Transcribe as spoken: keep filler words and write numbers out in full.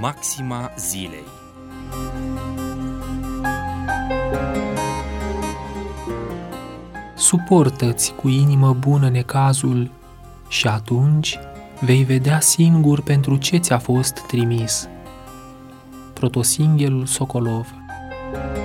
Maxima zilei. Suportă-ți cu inimă bună necazul și atunci vei vedea singur pentru ce ți-a fost trimis. Protosinghelul Sokolov.